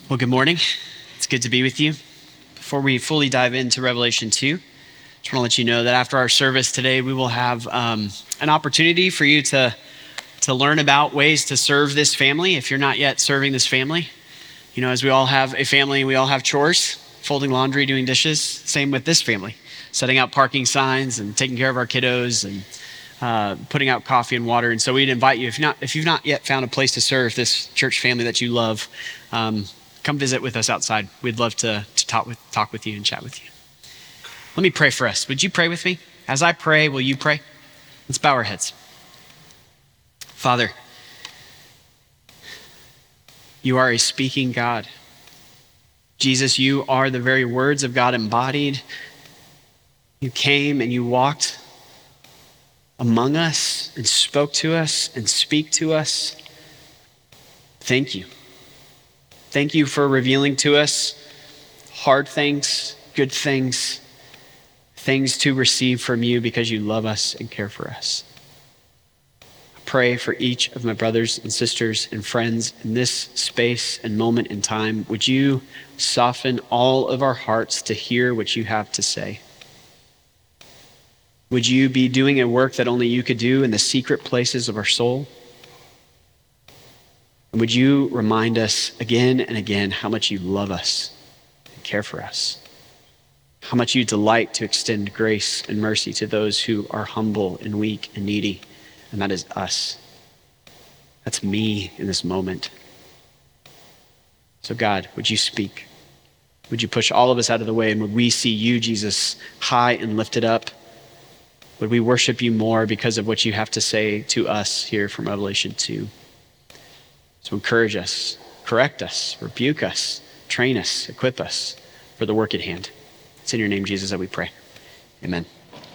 Well, good morning. It's good to be with you. Before we fully dive into Revelation 2, just want to let you know that after our service today, we will have an opportunity for you to learn about ways to serve this family if you're not yet serving this family. You know, as we all have a family, we all have chores, folding laundry, doing dishes. Same with this family, setting out parking signs and taking care of our kiddos and putting out coffee and water. And so we'd invite you, if you've not yet found a place to serve this church family that you love, come visit with us outside. We'd love to talk with you and chat with you. Let me pray for us. Would you pray with me? As I pray, will you pray? Let's bow our heads. Father, you are a speaking God. Jesus, you are the very words of God embodied. You came and you walked among us and spoke to us and speak to us. Thank you. Thank you for revealing to us hard things, good things, things to receive from you because you love us and care for us. I pray for each of my brothers and sisters and friends in this space and moment in time. Would you soften all of our hearts to hear what you have to say? Would you be doing a work that only you could do in the secret places of our soul? And would you remind us again and again how much you love us and care for us? How much you delight to extend grace and mercy to those who are humble and weak and needy, and that is us. That's me in this moment. So God, would you speak? Would you push all of us out of the way, and would we see you, Jesus, high and lifted up? Would we worship you more because of what you have to say to us here from Revelation 2? So encourage us, correct us, rebuke us, train us, equip us for the work at hand. It's in your name, Jesus, that we pray. Amen.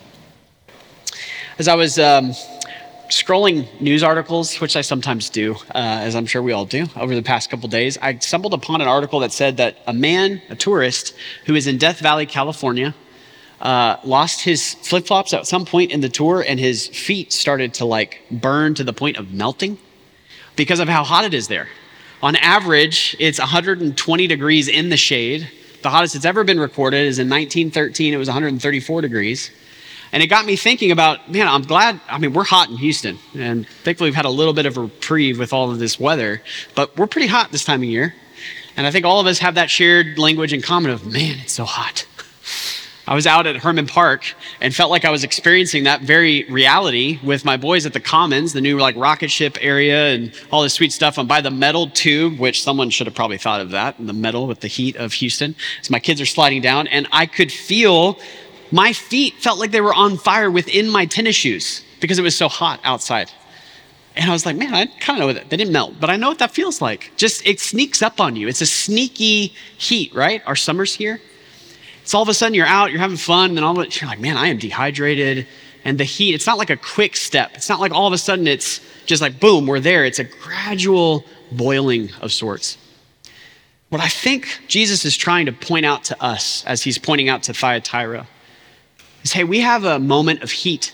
As I was scrolling news articles, which I sometimes do, as I'm sure we all do, over the past couple days, I stumbled upon an article that said that a tourist who is in Death Valley, California, lost his flip-flops at some point in the tour, and his feet started to burn to the point of melting because of how hot it is there. On average, it's 120 degrees in the shade. The hottest it's ever been recorded is in 1913. It was 134 degrees. And it got me thinking about, I'm glad, we're hot in Houston, and thankfully we've had a little bit of a reprieve with all of this weather, but we're pretty hot this time of year. And I think all of us have that shared language in common of, man, it's so hot. I was out at Herman Park and felt like I was experiencing that very reality with my boys at the Commons, the new rocket ship area and all this sweet stuff. I'm by the metal tube, which someone should have probably thought of that, the metal with the heat of Houston. So my kids are sliding down, and I could feel my feet felt like they were on fire within my tennis shoes because it was so hot outside. And I was like, man, I kind of know that. They didn't melt, but I know what that feels like. Just, it sneaks up on you. It's a sneaky heat, right? Our summer's here. So all of a sudden you're out, you're having fun, and you're like, man, I am dehydrated. And the heat, it's not like a quick step. It's not like all of a sudden it's just like, boom, we're there. It's a gradual boiling of sorts. What I think Jesus is trying to point out to us as he's pointing out to Thyatira is, hey, we have a moment of heat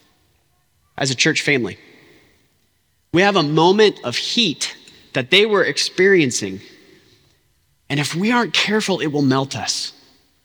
as a church family. We have a moment of heat that they were experiencing. And if we aren't careful, it will melt us.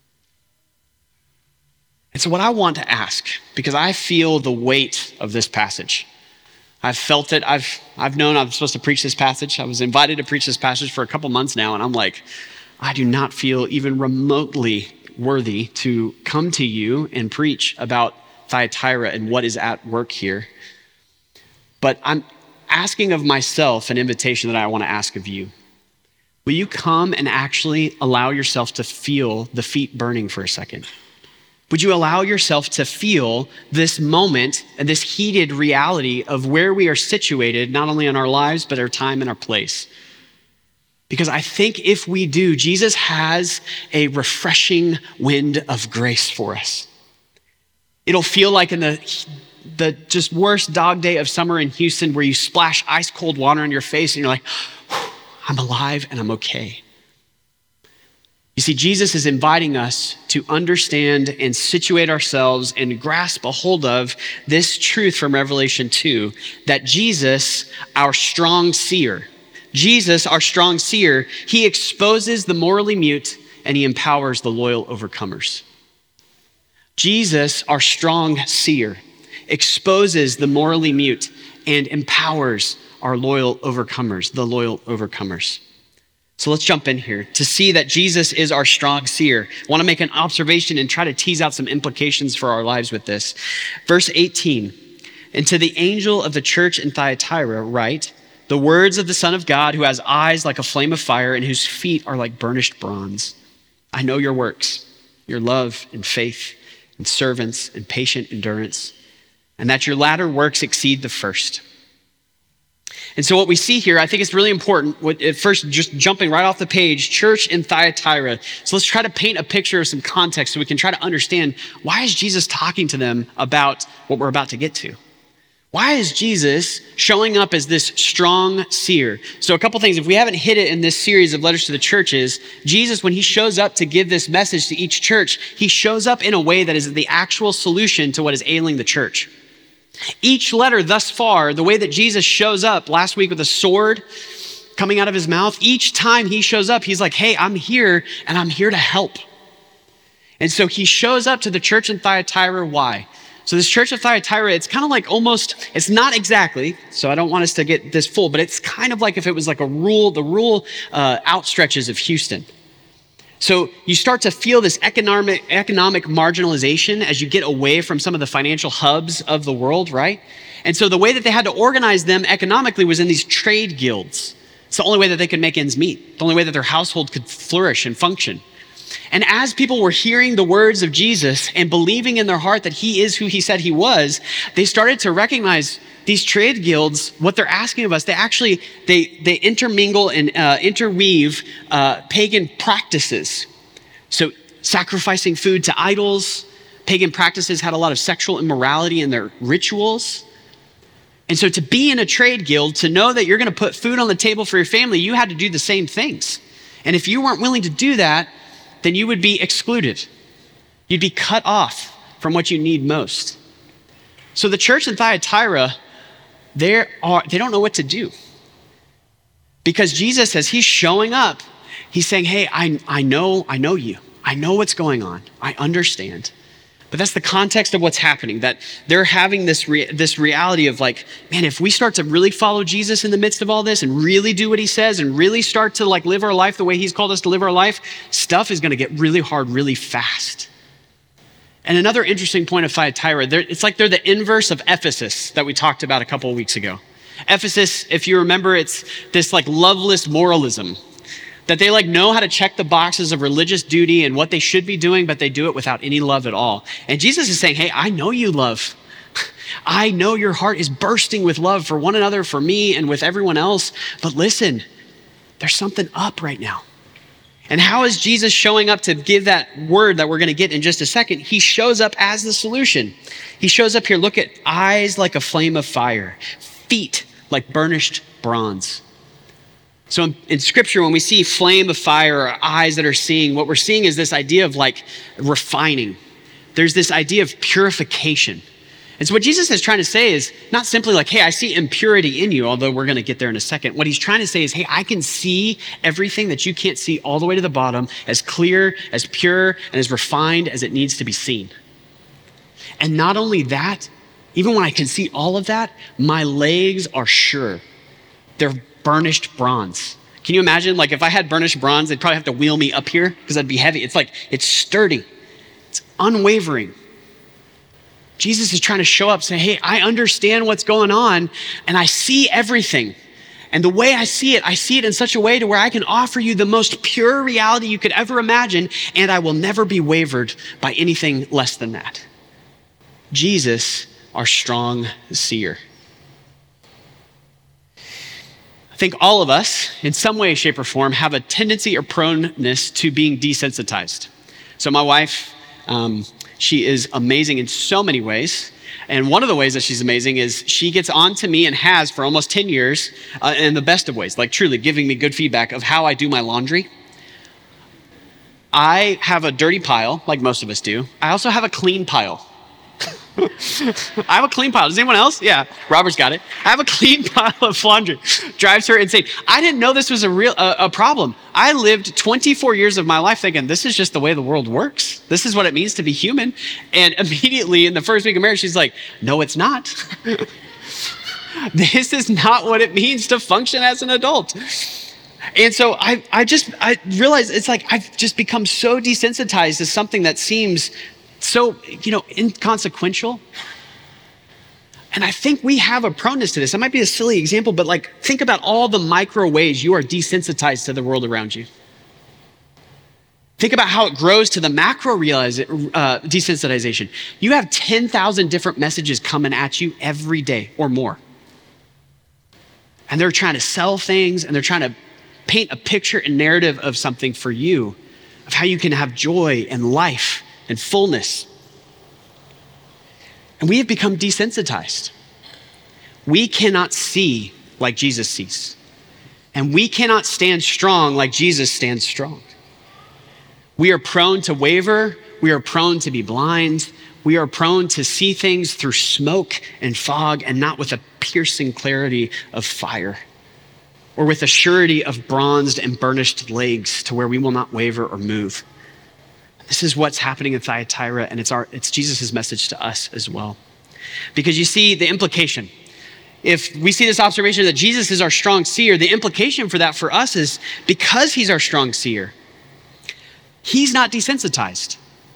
And so what I want to ask, because I feel the weight of this passage. I've felt it. I've known I'm supposed to preach this passage. I was invited to preach this passage for a couple months now, and I'm like, I do not feel even remotely worthy to come to you and preach about Thyatira and what is at work here. But I'm asking of myself an invitation that I want to ask of you. Will you come and actually allow yourself to feel the feet burning for a second? Would you allow yourself to feel this moment and this heated reality of where we are situated, not only in our lives, but our time and our place? Because I think if we do, Jesus has a refreshing wind of grace for us. It'll feel like in the just worst dog day of summer in Houston where you splash ice cold water on your face and you're like, I'm alive and I'm okay. You see, Jesus is inviting us to understand and situate ourselves and grasp a hold of this truth from Revelation 2, that Jesus, our strong seer, Jesus, our strong seer, he exposes the morally mute and he empowers the loyal overcomers. Jesus, our strong seer, exposes the morally mute and empowers our loyal overcomers, the loyal overcomers. So let's jump in here. To see that Jesus is our strong seer, I want to make an observation and try to tease out some implications for our lives with this. Verse 18, and to the angel of the church in Thyatira write, the words of the Son of God, who has eyes like a flame of fire and whose feet are like burnished bronze. I know your works, your love and faith and servants and patient endurance, and that your latter works exceed the first. And so what we see here, I think it's really important. At first, just jumping right off the page, church in Thyatira. So let's try to paint a picture of some context so we can try to understand, why is Jesus talking to them about what we're about to get to? Why is Jesus showing up as this strong seer? So a couple things, if we haven't hit it in this series of letters to the churches, Jesus, when he shows up to give this message to each church, he shows up in a way that is the actual solution to what is ailing the church. Each letter thus far, the way that Jesus shows up last week with a sword coming out of his mouth, each time he shows up, he's like, hey, I'm here and I'm here to help. And so he shows up to the church in Thyatira. Why? So this church of Thyatira, it's kind of like it's not exactly, so I don't want us to get this full, but it's kind of like if it was like the rural outstretches of Houston. So you start to feel this economic marginalization as you get away from some of the financial hubs of the world, right? And so the way that they had to organize them economically was in these trade guilds. It's the only way that they could make ends meet, the only way that their household could flourish and function. And as people were hearing the words of Jesus and believing in their heart that he is who he said he was, they started to recognize these trade guilds, what they're asking of us. They intermingle and interweave pagan practices. So sacrificing food to idols, pagan practices had a lot of sexual immorality in their rituals. And so to be in a trade guild, to know that you're going to put food on the table for your family, you had to do the same things. And if you weren't willing to do that, then you would be excluded. You'd be cut off from what you need most. So the church in Thyatira, they don't know what to do. Because Jesus, as he's showing up, he's saying, hey, I know you. I know what's going on. I understand. But that's the context of what's happening, that they're having this reality of like, man, if we start to really follow Jesus in the midst of all this and really do what he says and really start to like live our life the way he's called us to live our life, stuff is going to get really hard really fast. And another interesting point of Thyatira, it's like they're the inverse of Ephesus that we talked about a couple of weeks ago. Ephesus, if you remember, it's this like loveless moralism, that they like know how to check the boxes of religious duty and what they should be doing, but they do it without any love at all. And Jesus is saying, hey, I know you love. I know your heart is bursting with love for one another, for me, and with everyone else. But listen, there's something up right now. And how is Jesus showing up to give that word that we're going to get in just a second? He shows up as the solution. He shows up here, look at eyes like a flame of fire, feet like burnished bronze. So in scripture, when we see flame of fire or eyes that are seeing, what we're seeing is this idea of like refining. There's this idea of purification. And so what Jesus is trying to say is not simply like, hey, I see impurity in you, although we're going to get there in a second. What he's trying to say is, hey, I can see everything that you can't see all the way to the bottom, as clear, as pure, and as refined as it needs to be seen. And not only that, even when I can see all of that, my legs are sure. They're burnished bronze. Can you imagine, like if I had burnished bronze, they'd probably have to wheel me up here because I'd be heavy. It's sturdy. It's unwavering. Jesus is trying to show up, say, hey, I understand what's going on and I see everything. And the way I see it in such a way to where I can offer you the most pure reality you could ever imagine, and I will never be wavered by anything less than that. Jesus, our strong seer. I think all of us, in some way, shape, or form, have a tendency or proneness to being desensitized. So my wife, she is amazing in so many ways. And one of the ways that she's amazing is she gets on to me and has for almost 10 years in the best of ways, like truly giving me good feedback of how I do my laundry. I have a dirty pile, like most of us do. I also have a clean pile. I have a clean pile. Does anyone else? Yeah, Robert's got it. I have a clean pile of laundry. Drives her insane. I didn't know this was a problem. I lived 24 years of my life thinking this is just the way the world works. This is what it means to be human. And immediately in the first week of marriage, she's like, no, it's not. This is not what it means to function as an adult. And so I realized it's like I've just become so desensitized to something that seems so, inconsequential. And I think we have a proneness to this. It might be a silly example, but like think about all the micro ways you are desensitized to the world around you. Think about how it grows to the macro desensitization. You have 10,000 different messages coming at you every day or more. And they're trying to sell things and they're trying to paint a picture and narrative of something for you, of how you can have joy and life and fullness. And we have become desensitized. We cannot see like Jesus sees. And we cannot stand strong like Jesus stands strong. We are prone to waver. We are prone to be blind. We are prone to see things through smoke and fog and not with a piercing clarity of fire, or with a surety of bronzed and burnished legs to where we will not waver or move. This is what's happening in Thyatira, and it's Jesus' message to us as well. Because you see the implication. If we see this observation that Jesus is our strong seer, the implication for that for us is because he's our strong seer, he's not desensitized.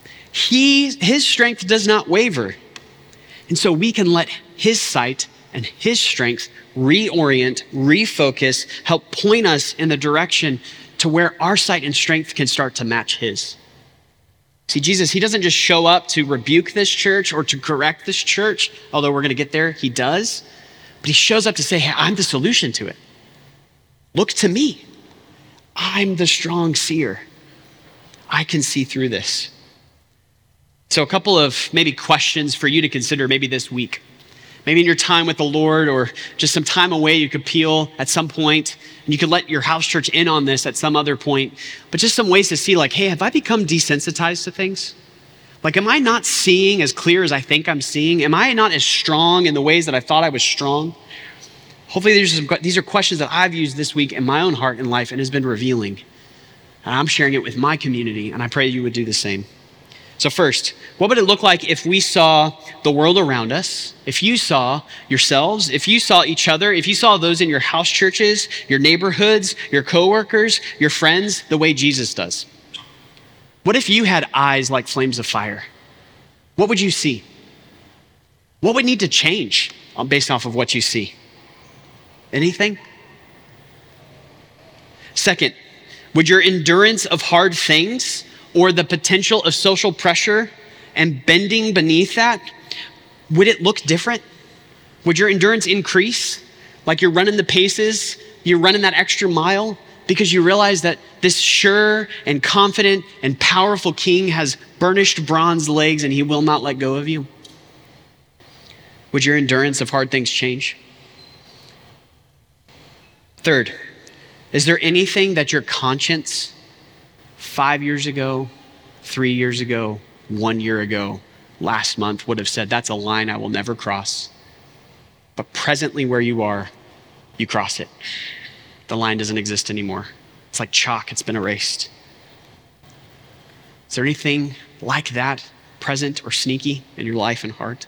His strength does not waver. And so we can let his sight and his strength reorient, refocus, help point us in the direction to where our sight and strength can start to match his. See, Jesus, he doesn't just show up to rebuke this church or to correct this church, although we're going to get there, he does. But he shows up to say, hey, I'm the solution to it. Look to me. I'm the strong seer. I can see through this. So a couple of maybe questions for you to consider maybe this week. Maybe in your time with the Lord or just some time away, you could peel at some point, and you could let your house church in on this at some other point. But just some ways to see like, hey, have I become desensitized to things? Like, am I not seeing as clear as I think I'm seeing? Am I not as strong in the ways that I thought I was strong? Hopefully these are questions that I've used this week in my own heart and life and has been revealing. And I'm sharing it with my community, and I pray you would do the same. So first, what would it look like if we saw the world around us, if you saw yourselves, if you saw each other, if you saw those in your house churches, your neighborhoods, your coworkers, your friends, the way Jesus does? What if you had eyes like flames of fire? What would you see? What would need to change based off of what you see? Anything? Second, would your endurance of hard things or the potential of social pressure and bending beneath that, would it look different? Would your endurance increase? Like you're running the paces, you're running that extra mile because you realize that this sure and confident and powerful king has burnished bronze legs and he will not let go of you? Would your endurance of hard things change? Third, is there anything that your conscience 5 years ago, 3 years ago, 1 year ago, last month would have said, that's a line I will never cross. But presently where you are, you cross it. The line doesn't exist anymore. It's like chalk, it's been erased. Is there anything like that present or sneaky in your life and heart?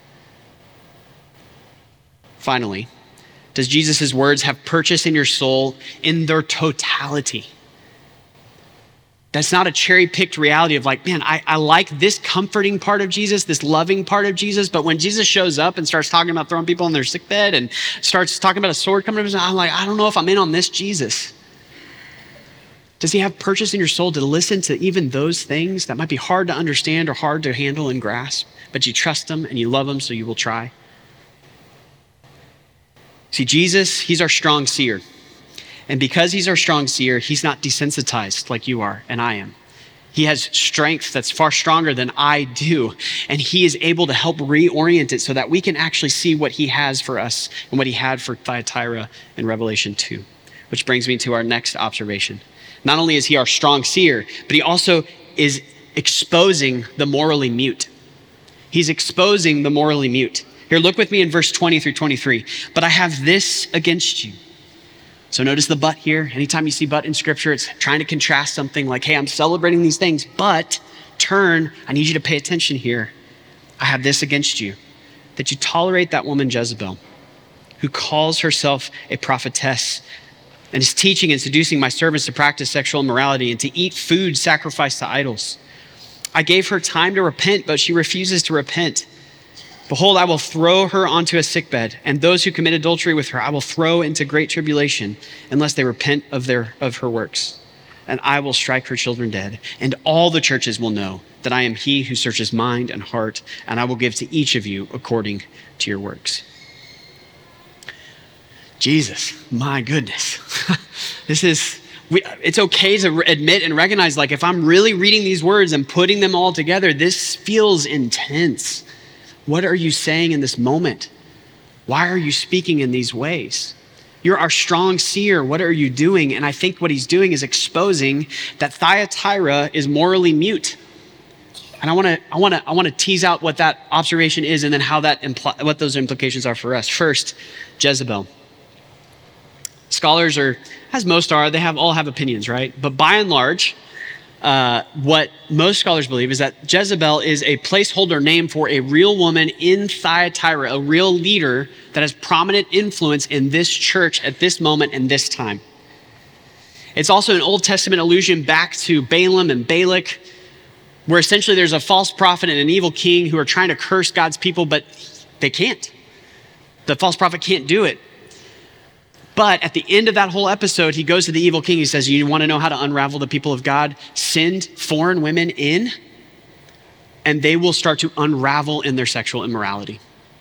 Finally, does Jesus' words have purchase in your soul in their totality? That's not a cherry-picked reality of like, man, I like this comforting part of Jesus, this loving part of Jesus, but when Jesus shows up and starts talking about throwing people in their sick bed and starts talking about a sword coming to him, I'm like, I don't know if I'm in on this Jesus. Does he have purchase in your soul to listen to even those things that might be hard to understand or hard to handle and grasp, but you trust him and you love him, so you will try? See, Jesus, he's our strong seer. And because he's our strong seer, he's not desensitized like you are and I am. He has strength that's far stronger than I do. And he is able to help reorient it so that we can actually see what he has for us and what he had for Thyatira in Revelation 2. Which brings me to our next observation. Not only is he our strong seer, but he also is exposing the morally mute. He's exposing the morally mute. Here, look with me in verse 20 through 23. But I have this against you. So notice the but here. Anytime you see but in scripture, it's trying to contrast something like, hey, I'm celebrating these things, but I need you to pay attention here. I have this against you, that you tolerate that woman Jezebel, who calls herself a prophetess and is teaching and seducing my servants to practice sexual immorality and to eat food sacrificed to idols. I gave her time to repent, but she refuses to repent. Behold, I will throw her onto a sickbed, and those who commit adultery with her I will throw into great tribulation, unless they repent of her works. And I will strike her children dead, and all the churches will know that I am he who searches mind and heart, and I will give to each of you according to your works. Jesus, my goodness. It's okay to admit and recognize, like, if I'm really reading these words and putting them all together, this feels intense. What are you saying in this moment? Why are you speaking in these ways? You're our strong seer. What are you doing? And I think what he's doing is exposing that Thyatira is morally mute. And I want to tease out what that observation is, and then how what those implications are for us. First, Jezebel. Scholars are, as most are, they all have opinions, right? But by and large, what most scholars believe is that Jezebel is a placeholder name for a real woman in Thyatira, a real leader that has prominent influence in this church at this moment and this time. It's also an Old Testament allusion back to Balaam and Balak, where essentially there's a false prophet and an evil king who are trying to curse God's people, but they can't. The false prophet can't do it. But at the end of that whole episode, he goes to the evil king. He says, you want to know how to unravel the people of God? Send foreign women in, and they will start to unravel in their sexual immorality.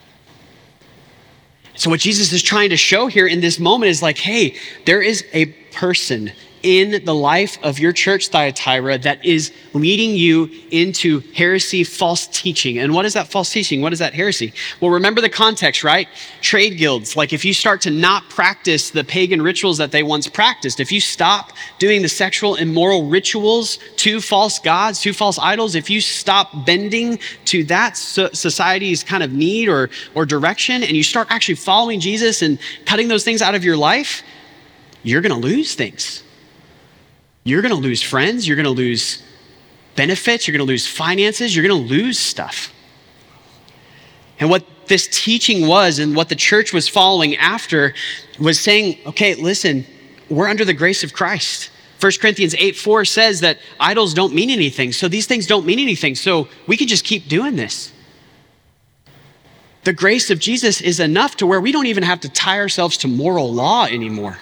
So what Jesus is trying to show here in this moment is like, hey, there is a person in the life of your church, Thyatira, that is leading you into heresy, false teaching. And what is that false teaching? What is that heresy? Well, remember the context, right? Trade guilds. Like, if you start to not practice the pagan rituals that they once practiced, if you stop doing the sexual immoral rituals to false gods, to false idols, if you stop bending to that society's kind of need or direction, and you start actually following Jesus and cutting those things out of your life, you're going to lose things. You're going to lose friends. You're going to lose benefits. You're going to lose finances. You're going to lose stuff. And what this teaching was, and what the church was following after, was saying, okay, listen, we're under the grace of Christ. 1 Corinthians 8:4 says that idols don't mean anything. So these things don't mean anything. So we can just keep doing this. The grace of Jesus is enough to where we don't even have to tie ourselves to moral law anymore.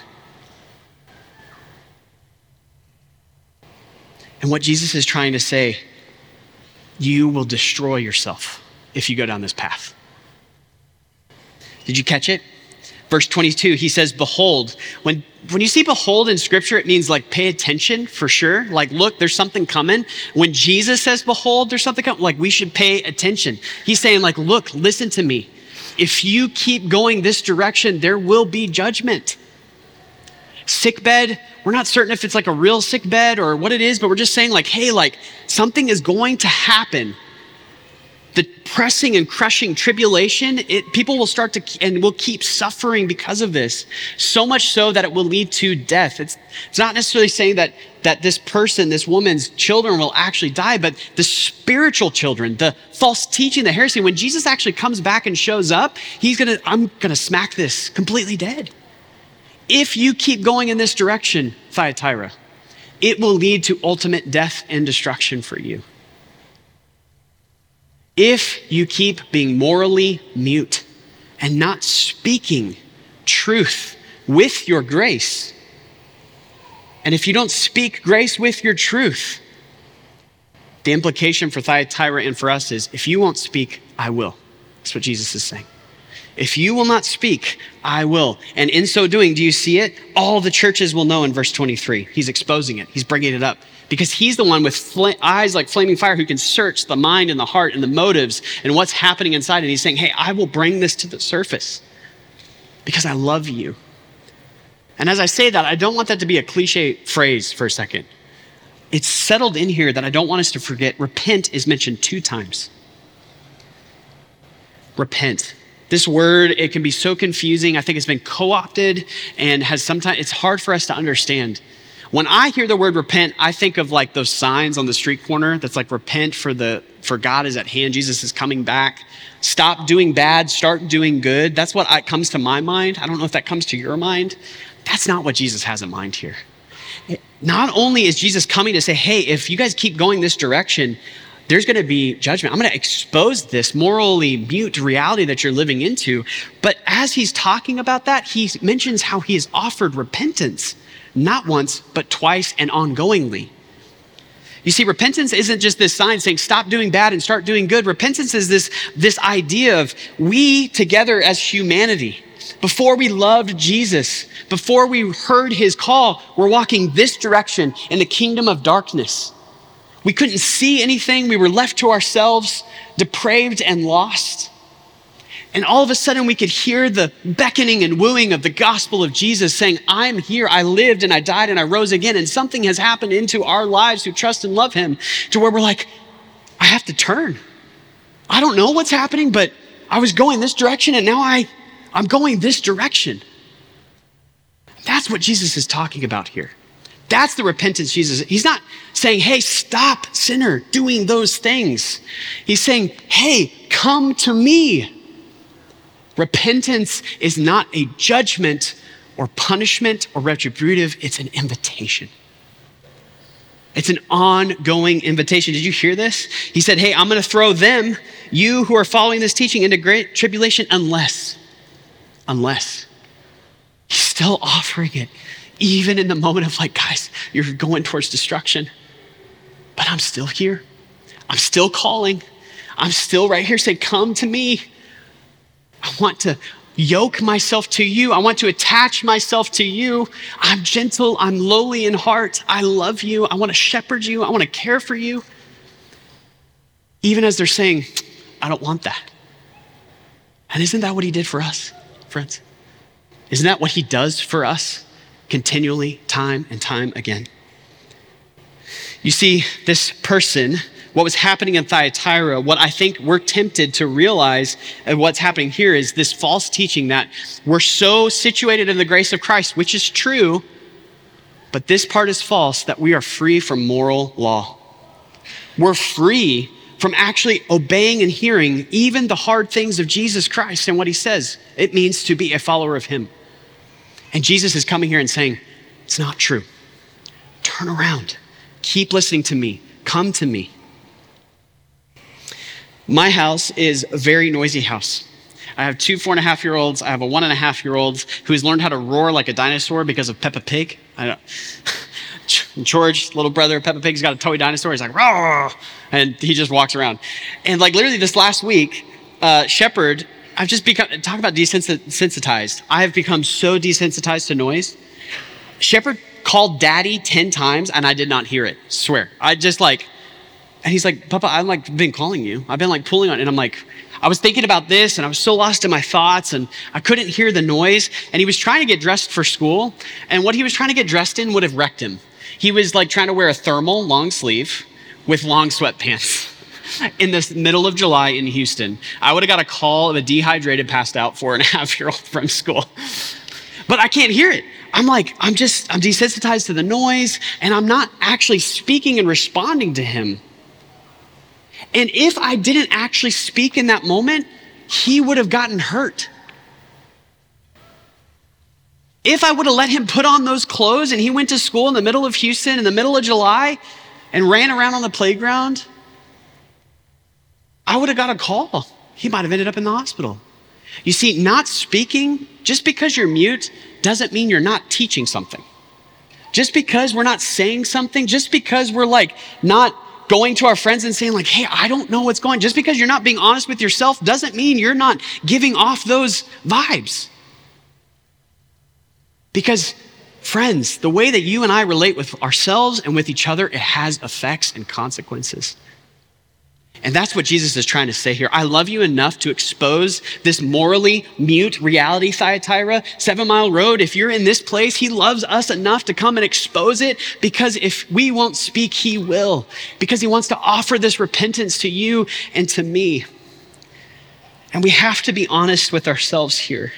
And what Jesus is trying to say, you will destroy yourself if you go down this path. Did you catch it? Verse 22, he says, behold. When you see behold in scripture, it means like pay attention for sure. Like, look, there's something coming. When Jesus says behold, there's something coming. Like, we should pay attention. He's saying, like, look, listen to me. If you keep going this direction, there will be judgment. Sick bed, we're not certain if it's like a real sick bed or what it is, but we're just saying, like, hey, like, something is going to happen. The pressing and crushing tribulation, people will start to, and will keep suffering because of this. So much so that it will lead to death. It's not necessarily saying that this person, this woman's children will actually die, but the spiritual children, the false teaching, the heresy, when Jesus actually comes back and shows up, I'm gonna smack this completely dead. If you keep going in this direction, Thyatira, it will lead to ultimate death and destruction for you. If you keep being morally mute and not speaking truth with your grace, and if you don't speak grace with your truth, the implication for Thyatira and for us is, if you won't speak, I will. That's what Jesus is saying. If you will not speak, I will. And in so doing, do you see it? All the churches will know in verse 23. He's exposing it. He's bringing it up. Because he's the one with eyes like flaming fire who can search the mind and the heart and the motives and what's happening inside. And he's saying, hey, I will bring this to the surface because I love you. And as I say that, I don't want that to be a cliche phrase for a second. It's settled in here that I don't want us to forget. Repent is mentioned 2 times. Repent. This word, it can be so confusing. I think it's been co-opted and it's hard for us to understand. When I hear the word repent, I think of like those signs on the street corner that's like repent for God is at hand. Jesus is coming back. Stop doing bad, start doing good. That's what comes to my mind. I don't know if that comes to your mind. That's not what Jesus has in mind here. Not only is Jesus coming to say, hey, if you guys keep going this direction, there's going to be judgment. I'm going to expose this morally mute reality that you're living into. But as he's talking about that, he mentions how he has offered repentance, not once, but twice and ongoingly. You see, repentance isn't just this sign saying stop doing bad and start doing good. Repentance is this idea of we together as humanity, before we loved Jesus, before we heard his call, we're walking this direction in the kingdom of darkness. We couldn't see anything. We were left to ourselves, depraved and lost. And all of a sudden we could hear the beckoning and wooing of the gospel of Jesus saying, I'm here, I lived and I died and I rose again. And something has happened into our lives who trust and love him to where we're like, I have to turn. I don't know what's happening, but I was going this direction and now I'm going this direction. That's what Jesus is talking about here. That's the repentance Jesus. He's not saying, hey, stop, sinner, doing those things. He's saying, hey, come to me. Repentance is not a judgment or punishment or retributive. It's an invitation. It's an ongoing invitation. Did you hear this? He said, hey, I'm going to throw them, you who are following this teaching, into great tribulation unless. He's still offering it, even in the moment of like, guys, you're going towards destruction, but I'm still here. I'm still calling. I'm still right here saying, come to me. I want to yoke myself to you. I want to attach myself to you. I'm gentle. I'm lowly in heart. I love you. I want to shepherd you. I want to care for you. Even as they're saying, I don't want that. And isn't that what he did for us, friends? Isn't that what he does for us continually, time and time again? You see, this person, what was happening in Thyatira, what I think we're tempted to realize and what's happening here is this false teaching that we're so situated in the grace of Christ, which is true, but this part is false, that we are free from moral law. We're free from actually obeying and hearing even the hard things of Jesus Christ and what he says. It means to be a follower of him. And Jesus is coming here and saying, it's not true. Turn around. Keep listening to me. Come to me. My house is a very noisy house. I have two 4.5-year-olds. I have a 1.5-year-old who has learned how to roar like a dinosaur because of Peppa Pig. George, little brother, Peppa Pig's got a toy dinosaur. He's like, roar, and he just walks around. And like literally this last week, Shepherd, I've just become, talk about desensitized. I have become so desensitized to noise. Shepherd called daddy 10 times and I did not hear it, swear. And he's like, Papa, I've like been calling you. I've been like pulling on it. And I'm like, I was thinking about this and I was so lost in my thoughts and I couldn't hear the noise. And he was trying to get dressed for school. And what he was trying to get dressed in would have wrecked him. He was like trying to wear a thermal long sleeve with long sweatpants in the middle of July in Houston. I would have got a call of a dehydrated, passed out 4.5-year-old from school. But I can't hear it. I'm desensitized to the noise and I'm not actually speaking and responding to him. And if I didn't actually speak in that moment, he would have gotten hurt. If I would have let him put on those clothes and he went to school in the middle of Houston in the middle of July and ran around on the playground, I would have got a call. He might have ended up in the hospital. You see, not speaking, just because you're mute, doesn't mean you're not teaching something. Just because we're not saying something, just because we're like not going to our friends and saying like, hey, I don't know what's going on. Just because you're not being honest with yourself doesn't mean you're not giving off those vibes. Because friends, the way that you and I relate with ourselves and with each other, it has effects and consequences. And that's what Jesus is trying to say here. I love you enough to expose this morally mute reality, Thyatira, 7 Mile Road. If you're in this place, he loves us enough to come and expose it, because if we won't speak, he will, because he wants to offer this repentance to you and to me. And we have to be honest with ourselves here.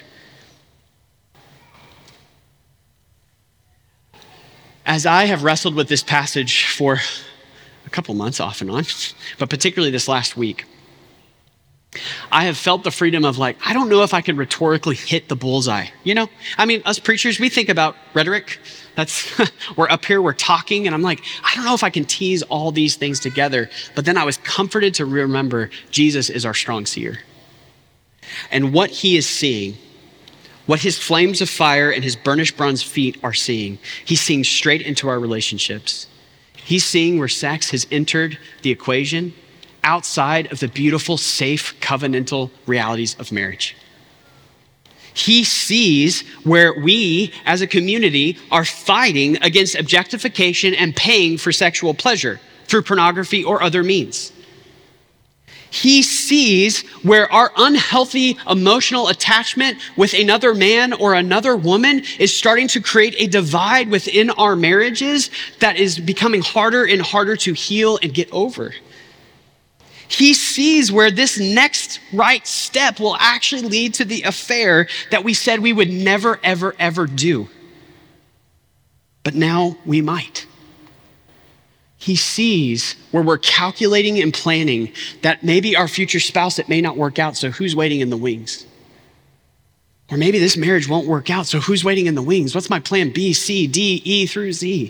As I have wrestled with this passage for a couple months off and on, but particularly this last week, I have felt the freedom of I don't know if I could rhetorically hit the bullseye. Us preachers, we think about rhetoric. We're up here, we're talking, and I'm I don't know if I can tease all these things together. But then I was comforted to remember Jesus is our strong seer. And what he is seeing, what his flames of fire and his burnished bronze feet are seeing, he's seeing straight into our relationships. He's seeing where sex has entered the equation outside of the beautiful, safe, covenantal realities of marriage. He sees where we as a community are fighting against objectification and paying for sexual pleasure through pornography or other means. He sees where our unhealthy emotional attachment with another man or another woman is starting to create a divide within our marriages that is becoming harder and harder to heal and get over. He sees where this next right step will actually lead to the affair that we said we would never, ever, ever do. But now we might. He sees where we're calculating and planning that maybe our future spouse, it may not work out, so who's waiting in the wings? Or maybe this marriage won't work out, so who's waiting in the wings? What's my plan B, C, D, E through Z?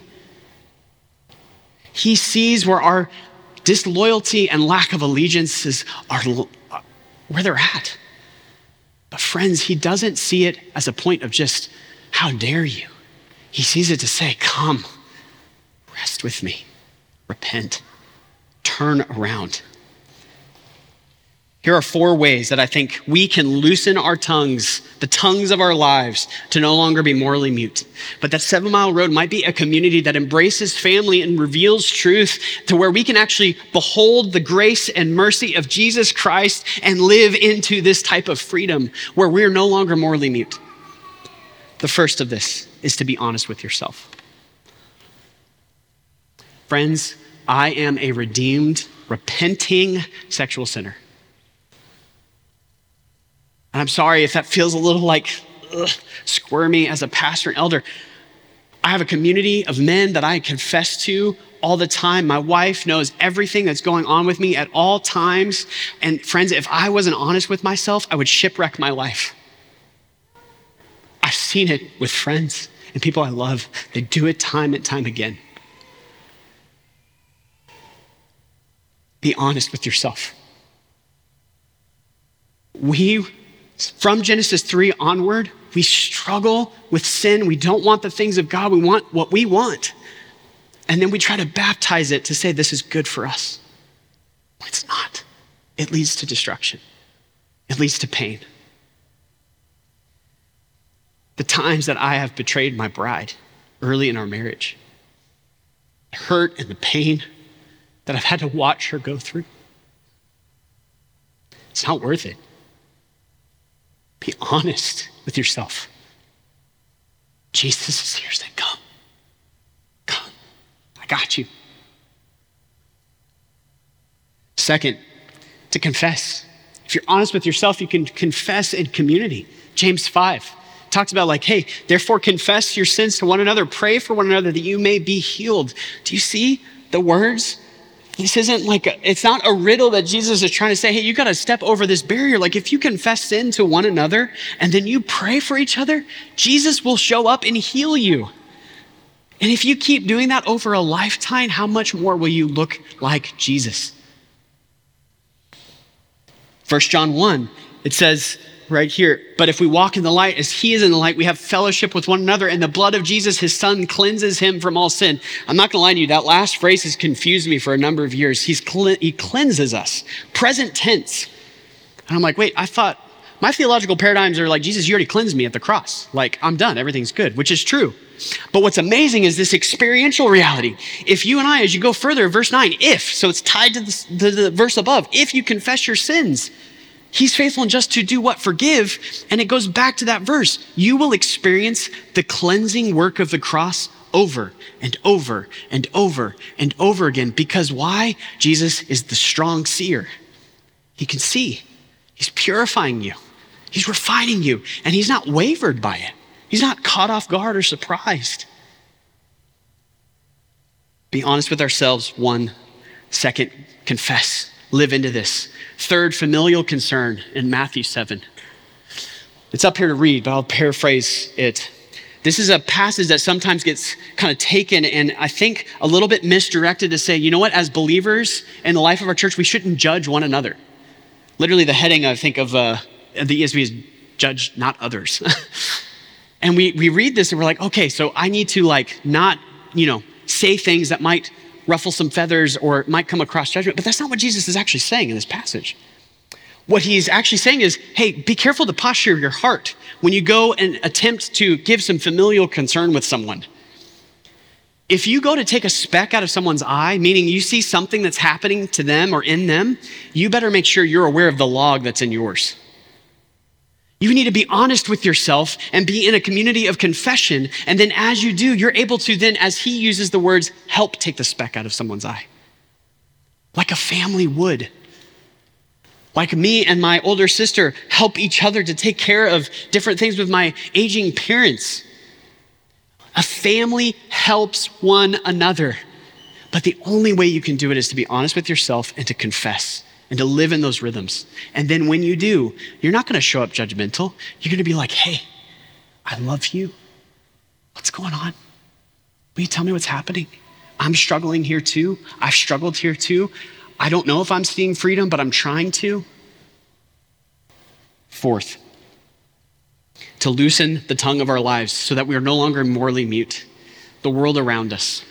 He sees where our disloyalty and lack of allegiance are where they're at. But friends, he doesn't see it as a point of just, how dare you? He sees it to say, come, rest with me. Repent, turn around. Here are 4 ways that I think we can loosen our tongues, the tongues of our lives, to no longer be morally mute. But that 7 Mile Road might be a community that embraces family and reveals truth to where we can actually behold the grace and mercy of Jesus Christ and live into this type of freedom where we're no longer morally mute. The first of this is to be honest with yourself. Friends, I am a redeemed, repenting sexual sinner. And I'm sorry if that feels a little squirmy as a pastor and elder. I have a community of men that I confess to all the time. My wife knows everything that's going on with me at all times. And friends, if I wasn't honest with myself, I would shipwreck my life. I've seen it with friends and people I love. They do it time and time again. Be honest with yourself. From Genesis 3 onward, we struggle with sin. We don't want the things of God. We want what we want. And then we try to baptize it to say this is good for us. It's not. It leads to destruction. It leads to pain. The times that I have betrayed my bride early in our marriage, the hurt and the pain that I've had to watch her go through. It's not worth it. Be honest with yourself. Jesus is here saying, come. I got you. Second, to confess. If you're honest with yourself, you can confess in community. James 5 talks about hey, therefore confess your sins to one another. Pray for one another that you may be healed. Do you see the words? This isn't it's not a riddle that Jesus is trying to say, hey, you got to step over this barrier. If you confess sin to one another and then you pray for each other, Jesus will show up and heal you. And if you keep doing that over a lifetime, how much more will you look like Jesus? 1 John 1, it says right here, but if we walk in the light as he is in the light, we have fellowship with one another, and the blood of Jesus, his son, cleanses him from all sin. I'm not gonna lie to you, that last phrase has confused me for a number of years. He cleanses us, present tense. And I'm wait, I thought my theological paradigms are Jesus, you already cleansed me at the cross. I'm done, everything's good, which is true. But what's amazing is this experiential reality. If you and I, as you go further, verse 9, so it's tied to the verse above, if you confess your sins, he's faithful and just to do what? Forgive. And it goes back to that verse. You will experience the cleansing work of the cross over and over and over and over again. Because why? Jesus is the strong seer. He can see. He's purifying you. He's refining you, and he's not wavered by it. He's not caught off guard or surprised. Be honest with ourselves. 1. 2, confess. Live into this. 3, familial concern in Matthew 7. It's up here to read, but I'll paraphrase it. This is a passage that sometimes gets kind of taken and I think a little bit misdirected to say, you know what, as believers in the life of our church, we shouldn't judge one another. Literally the heading, I think, of the ESV is judge not others. And we read this and we're like, okay, so I need to not, say things that might ruffle some feathers or might come across judgment. But that's not what Jesus is actually saying in this passage. What he's actually saying is, hey, be careful the posture of your heart when you go and attempt to give some familial concern with someone. If you go to take a speck out of someone's eye, meaning you see something that's happening to them or in them, you better make sure you're aware of the log that's in yours. You need to be honest with yourself and be in a community of confession. And then as you do, you're able to then, as he uses the words, help take the speck out of someone's eye. Like a family would. Like me and my older sister help each other to take care of different things with my aging parents. A family helps one another. But the only way you can do it is to be honest with yourself and to confess and to live in those rhythms. And then when you do, you're not going to show up judgmental. You're going to be like, hey, I love you. What's going on? Will you tell me what's happening? I'm struggling here too. I've struggled here too. I don't know if I'm seeing freedom, but I'm trying to. 4th, to loosen the tongue of our lives so that we are no longer morally mute. The world around us.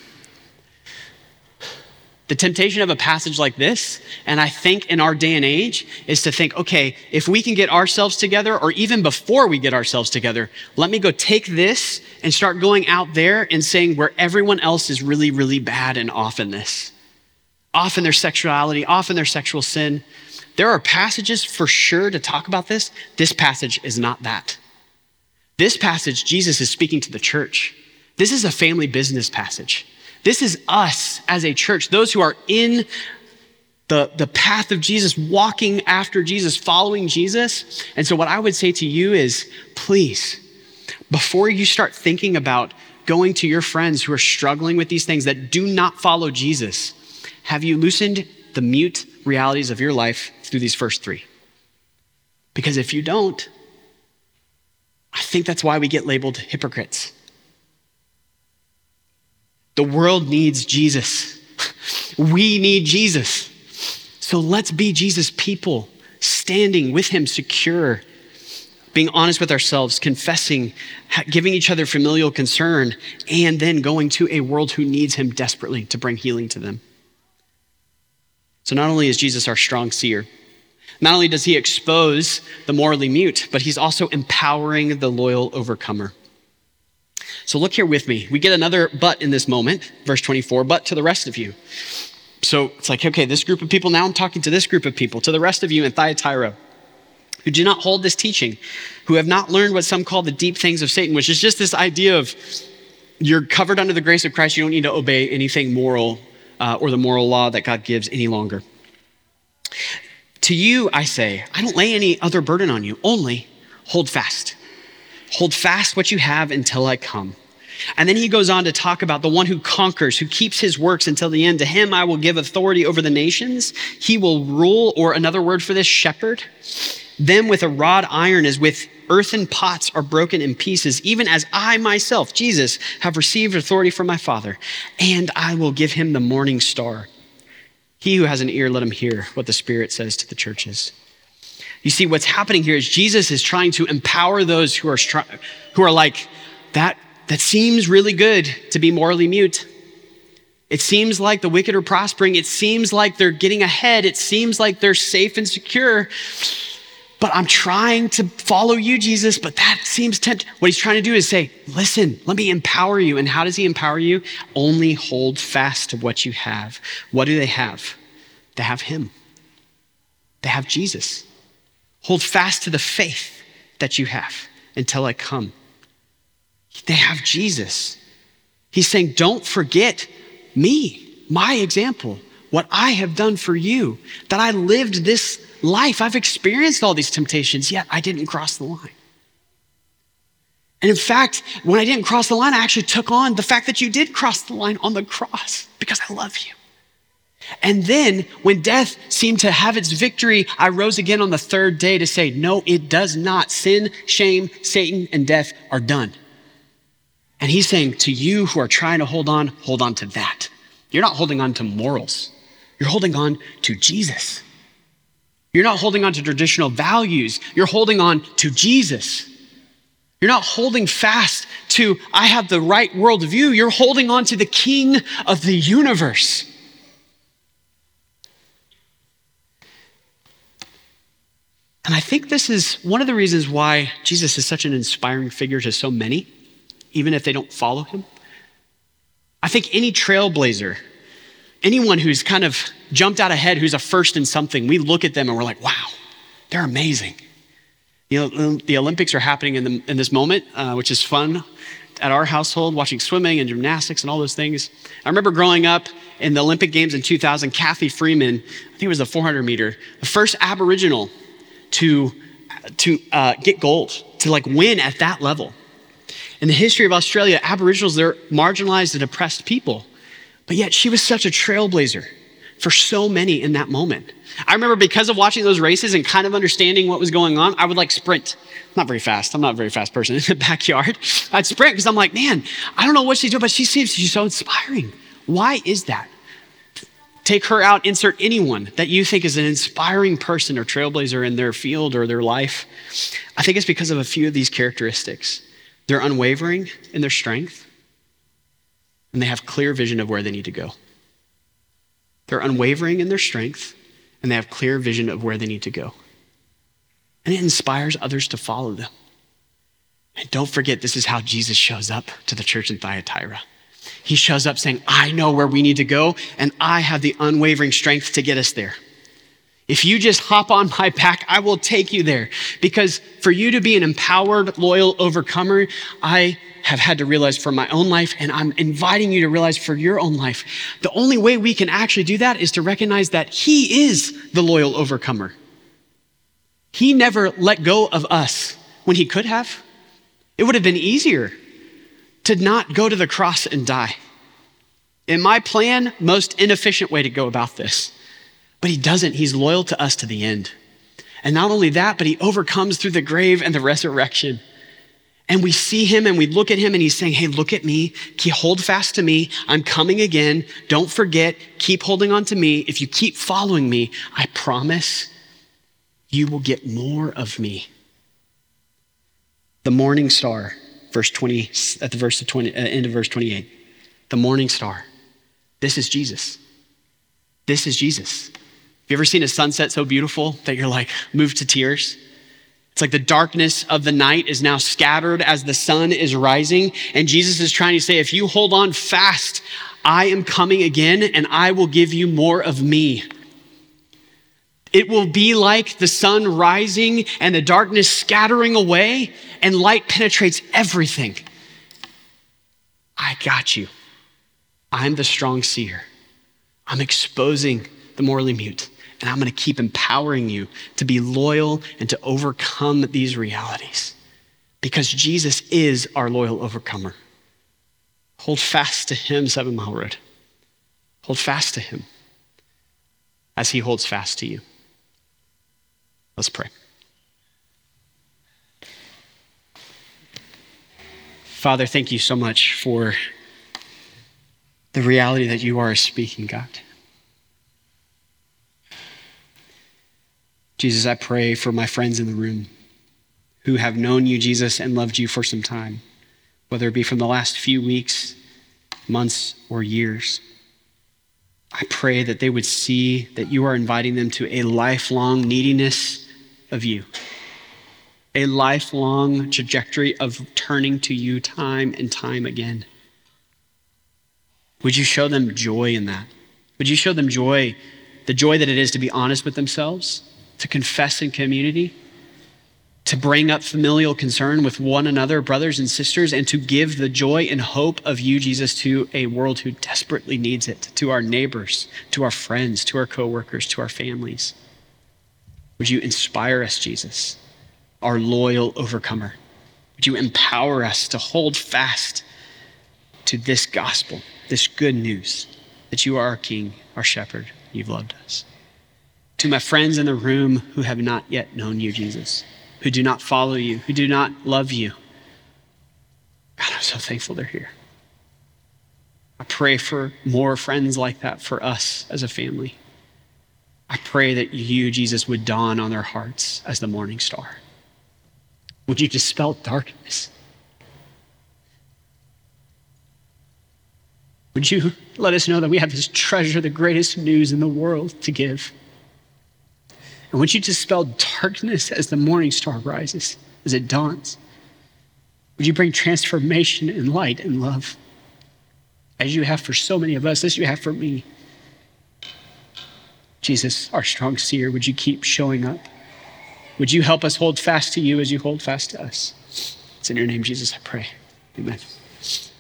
The temptation of a passage like this, and I think in our day and age, is to think, okay, if we can get ourselves together, or even before we get ourselves together, let me go take this and start going out there and saying where everyone else is really, really bad and off in this. Off in their sexuality, off in their sexual sin. There are passages for sure to talk about this. This passage is not that. This passage, Jesus is speaking to the church. This is a family business passage. This is us as a church, those who are in the path of Jesus, walking after Jesus, following Jesus. And so what I would say to you is, please, before you start thinking about going to your friends who are struggling with these things that do not follow Jesus, have you loosened the mute realities of your life through these first 3? Because if you don't, I think that's why we get labeled hypocrites. The world needs Jesus. We need Jesus. So let's be Jesus people, standing with him secure, being honest with ourselves, confessing, giving each other familial concern, and then going to a world who needs him desperately to bring healing to them. So not only is Jesus our strong seer, not only does he expose the morally mute, but he's also empowering the loyal overcomer. So look here with me. We get another but in this moment, verse 24, but to the rest of you. So it's like, okay, this group of people, now I'm talking to this group of people, to the rest of you in Thyatira, who do not hold this teaching, who have not learned what some call the deep things of Satan, which is just this idea of you're covered under the grace of Christ. You don't need to obey anything moral or the moral law that God gives any longer. To you, I say, I don't lay any other burden on you, only hold fast. Hold fast what you have until I come. And then he goes on to talk about the one who conquers, who keeps his works until the end. To him I will give authority over the nations. He will rule, or another word for this, shepherd, them with a rod iron as with earthen pots are broken in pieces, even as I myself, Jesus, have received authority from my Father. And I will give him the morning star. He who has an ear, let him hear what the Spirit says to the churches. You see, what's happening here is Jesus is trying to empower those who are like, that seems really good to be morally mute. It seems like the wicked are prospering. It seems like they're getting ahead. It seems like they're safe and secure. But I'm trying to follow you, Jesus, but that seems tempting. What he's trying to do is say, listen, let me empower you. And how does he empower you? Only hold fast to what you have. What do they have? They have him. They have Jesus. Hold fast to the faith that you have until I come. They have Jesus. He's saying, don't forget me, my example, what I have done for you, that I lived this life. I've experienced all these temptations, yet I didn't cross the line. And in fact, when I didn't cross the line, I actually took on the fact that you did cross the line on the cross because I love you. And then when death seemed to have its victory, I rose again on the third day to say, no, it does not. Sin, shame, Satan, and death are done. And he's saying to you who are trying to hold on to that. You're not holding on to morals. You're holding on to Jesus. You're not holding on to traditional values. You're holding on to Jesus. You're not holding fast to, I have the right worldview. You're holding on to the King of the universe. And I think this is one of the reasons why Jesus is such an inspiring figure to so many, even if they don't follow him. I think any trailblazer, anyone who's kind of jumped out ahead, who's a first in something, we look at them and we're like, wow, they're amazing. You know, the Olympics are happening in this moment, which is fun at our household, watching swimming and gymnastics and all those things. I remember growing up in the Olympic Games in 2000, Kathy Freeman, I think it was the 400 meter, the first Aboriginal to get gold, to like win at that level. In the history of Australia, Aboriginals, they're marginalized and oppressed people, but yet she was such a trailblazer for so many in that moment. I remember because of watching those races and kind of understanding what was going on, I would like sprint. Not very fast. I'm not a very fast person in the backyard. I'd sprint because I'm like, man, I don't know what she's doing, but she's so inspiring. Why is that? Take her out, insert anyone that you think is an inspiring person or trailblazer in their field or their life. I think it's because of a few of these characteristics. They're unwavering in their strength, and they have clear vision of where they need to go. They're unwavering in their strength, and they have clear vision of where they need to go. And it inspires others to follow them. And don't forget, this is how Jesus shows up to the church in Thyatira. He shows up saying, I know where we need to go, and I have the unwavering strength to get us there. If you just hop on my back, I will take you there. Because for you to be an empowered, loyal overcomer, I have had to realize for my own life, and I'm inviting you to realize for your own life, the only way we can actually do that is to recognize that he is the loyal overcomer. He never let go of us when he could have. It would have been easier to not go to the cross and die. In my plan, most inefficient way to go about this. But he doesn't. He's loyal to us to the end. And not only that, but he overcomes through the grave and the resurrection. And we see him and we look at him and he's saying, hey, look at me. Hold fast to me. I'm coming again. Don't forget. Keep holding on to me. If you keep following me, I promise you will get more of me. The morning star, verse 20, at the verse of 20, end of verse 28. The morning star. This is Jesus. This is Jesus. Have you ever seen a sunset so beautiful that you're like moved to tears? It's like the darkness of the night is now scattered as the sun is rising. And Jesus is trying to say, if you hold on fast, I am coming again and I will give you more of me. It will be like the sun rising and the darkness scattering away and light penetrates everything. I got you. I'm the strong seer. I'm exposing the morally mute. And I'm going to keep empowering you to be loyal and to overcome these realities. Because Jesus is our loyal overcomer. Hold fast to him, 7 Mile Road. Hold fast to him as he holds fast to you. Let's pray. Father, thank you so much for the reality that you are speaking, God. Jesus, I pray for my friends in the room who have known you, Jesus, and loved you for some time, whether it be from the last few weeks, months, or years. I pray that they would see that you are inviting them to a lifelong neediness of you, a lifelong trajectory of turning to you time and time again. Would you show them joy in that? Would you show them joy, the joy that it is to be honest with themselves, to confess in community, to bring up familial concern with one another, brothers and sisters, and to give the joy and hope of you, Jesus, to a world who desperately needs it, to our neighbors, to our friends, to our coworkers, to our families. Would you inspire us, Jesus, our loyal overcomer? Would you empower us to hold fast to this gospel, this good news, that you are our King, our shepherd, you've loved us. To my friends in the room who have not yet known you, Jesus, who do not follow you, who do not love you, God, I'm so thankful they're here. I pray for more friends like that for us as a family. I pray that you, Jesus, would dawn on their hearts as the morning star. Would you dispel darkness? Would you let us know that we have this treasure, the greatest news in the world to give? And would you dispel darkness as the morning star rises, as it dawns? Would you bring transformation and light and love, as you have for so many of us, as you have for me? Jesus, our strong seer, would you keep showing up? Would you help us hold fast to you as you hold fast to us? It's in your name, Jesus, I pray. Amen.